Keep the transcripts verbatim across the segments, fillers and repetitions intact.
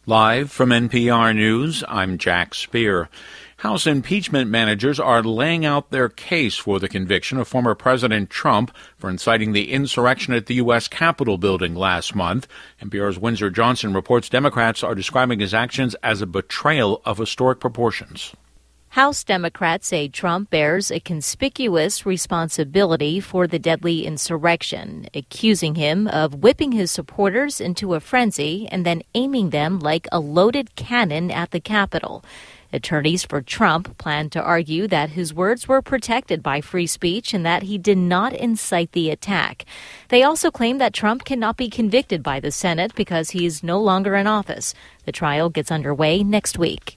Live from N P R News, I'm Jack Speer. House impeachment managers are laying out their case for the conviction of former President Trump for inciting the insurrection at the U S Capitol building last month. N P R's Windsor Johnson reports Democrats are describing his actions as a betrayal of historic proportions. House Democrats say Trump bears a conspicuous responsibility for the deadly insurrection, accusing him of whipping his supporters into a frenzy and then aiming them like a loaded cannon at the Capitol. Attorneys for Trump plan to argue that his words were protected by free speech and that he did not incite the attack. They also claim that Trump cannot be convicted by the Senate because he is no longer in office. The trial gets underway next week.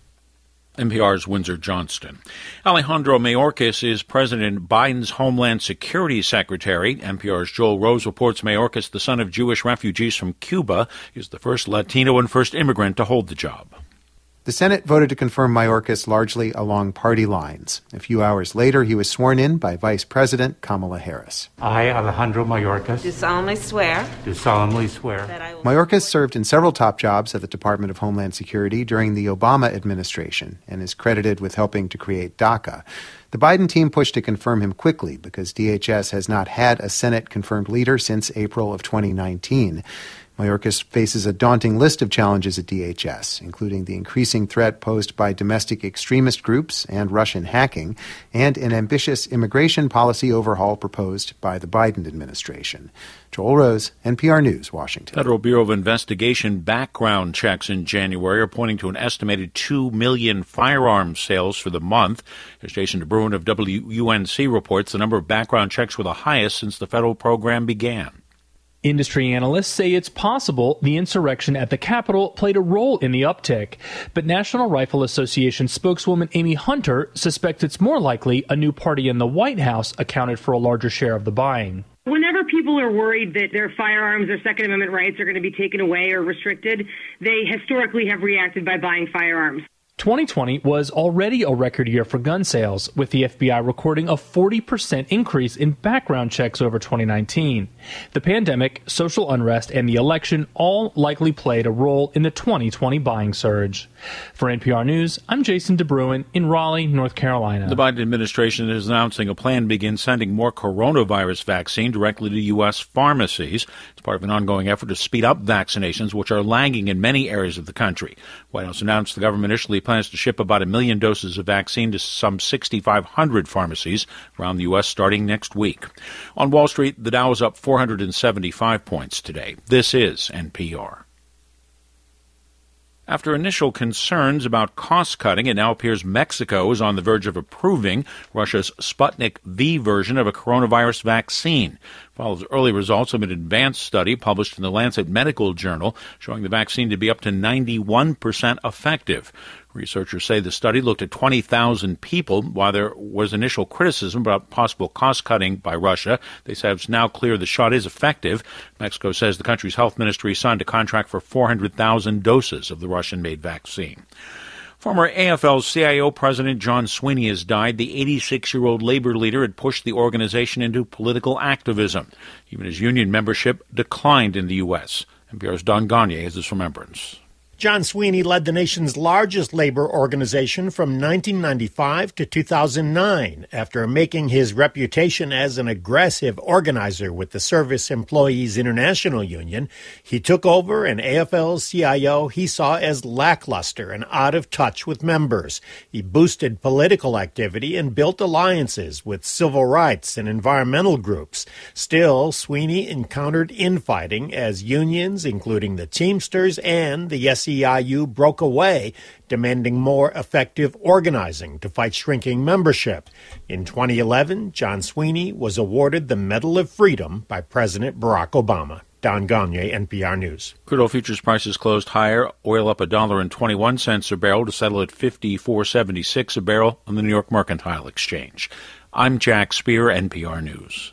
N P R's Windsor Johnston. Alejandro Mayorkas is President Biden's Homeland Security Secretary. N P R's Joel Rose reports Mayorkas, the son of Jewish refugees from Cuba, is the first Latino and first immigrant to hold the job. The Senate voted to confirm Mayorkas largely along party lines. A few hours later, he was sworn in by Vice President Kamala Harris. I, Alejandro Mayorkas, do solemnly swear. Do solemnly swear. That I will... Mayorkas served in several top jobs at the Department of Homeland Security during the Obama administration and is credited with helping to create DACA. The Biden team pushed to confirm him quickly because D H S has not had a Senate-confirmed leader since April of twenty nineteen. Mayorkas faces a daunting list of challenges at D H S, including the increasing threat posed by domestic extremist groups and Russian hacking, and an ambitious immigration policy overhaul proposed by the Biden administration. Joel Rose, N P R News, Washington. Federal Bureau of Investigation background checks in January are pointing to an estimated two million firearms sales for the month. As Jason DeBruin of W U N C reports, the number of background checks were the highest since the federal program began. Industry analysts say it's possible the insurrection at the Capitol played a role in the uptick. But National Rifle Association spokeswoman Amy Hunter suspects it's more likely a new party in the White House accounted for a larger share of the buying. Whenever people are worried that their firearms or Second Amendment rights are going to be taken away or restricted, they historically have reacted by buying firearms. twenty twenty was already a record year for gun sales, with the F B I recording a forty percent increase in background checks over twenty nineteen. The pandemic, social unrest, and the election all likely played a role in the twenty twenty buying surge. For N P R News, I'm Jason DeBruin in Raleigh, North Carolina. The Biden administration is announcing a plan to begin sending more coronavirus vaccine directly to U S pharmacies. It's part of an ongoing effort to speed up vaccinations, which are lagging in many areas of the country. White House announced the government initially plans to ship about a million doses of vaccine to some six thousand five hundred pharmacies around the U S starting next week. On Wall Street, the Dow is up four hundred seventy-five points today. This is N P R. After initial concerns about cost-cutting, it now appears Mexico is on the verge of approving Russia's Sputnik V version of a coronavirus vaccine. Follows early results of an advanced study published in the Lancet Medical Journal showing the vaccine to be up to ninety-one percent effective. Researchers say the study looked at twenty thousand people. While there was initial criticism about possible cost-cutting by Russia, they say it's now clear the shot is effective. Mexico says the country's health ministry signed a contract for four hundred thousand doses of the Russian-made vaccine. Former A F L C I O President John Sweeney has died. The eighty-six-year-old labor leader had pushed the organization into political activism. Even his union membership declined in the U S. N P R's Don Gagne has his remembrance. John Sweeney led the nation's largest labor organization from nineteen ninety-five to two thousand nine. After making his reputation as an aggressive organizer with the Service Employees International Union, he took over an A F L C I O he saw as lackluster and out of touch with members. He boosted political activity and built alliances with civil rights and environmental groups. Still, Sweeney encountered infighting as unions, including the Teamsters and the S E I U, broke away, demanding more effective organizing to fight shrinking membership. In twenty eleven, John Sweeney was awarded the Medal of Freedom by President Barack Obama. Don Gagne, N P R News. Crude oil futures prices closed higher. Oil up one dollar and twenty-one cents a barrel to settle at fifty-four seventy-six a barrel on the New York Mercantile Exchange. I'm Jack Speer, N P R News.